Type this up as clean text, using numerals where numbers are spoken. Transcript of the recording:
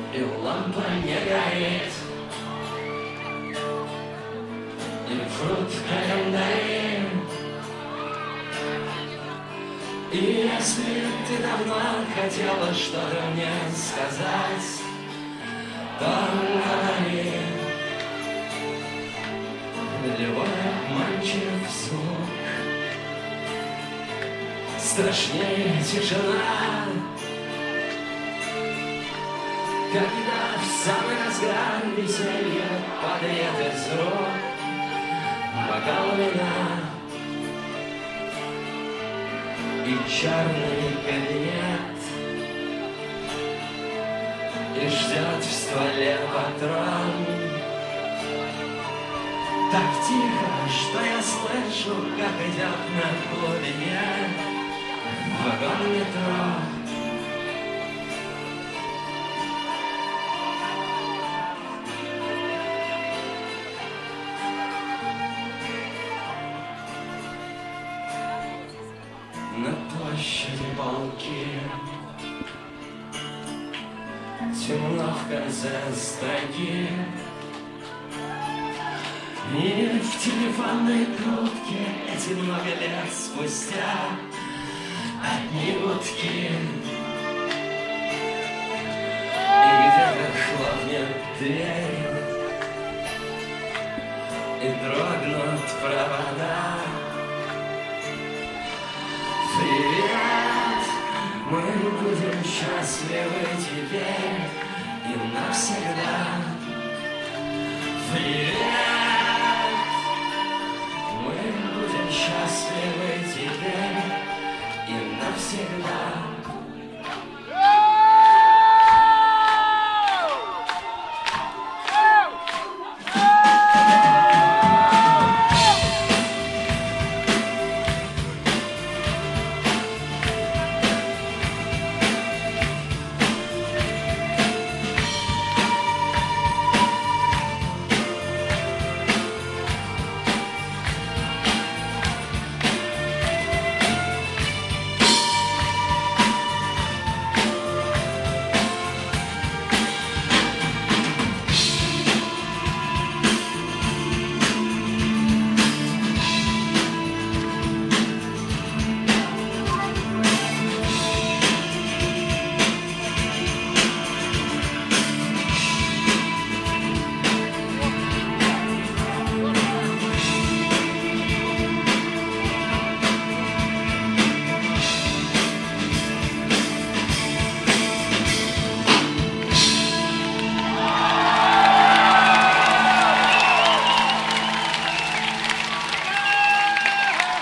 и лампа не горит, и пруд календарь. И если ты давно хотела что-то мне сказать, то говори. Любой обманчив звук, страшнее тишина, когда в самый разгар веселья падает из рук бокал вина. И черный кабинет, и ждет в стволе патрон. Так тихо, что я слышу, как идет на глубине вагон метро. На площади полки темно в конце строки, и в телефонной трубке эти много лет спустя одни гудки. И где-то хлопнет дверь, и дрогнут провода. Привет, мы будем счастливы теперь и навсегда. Привет.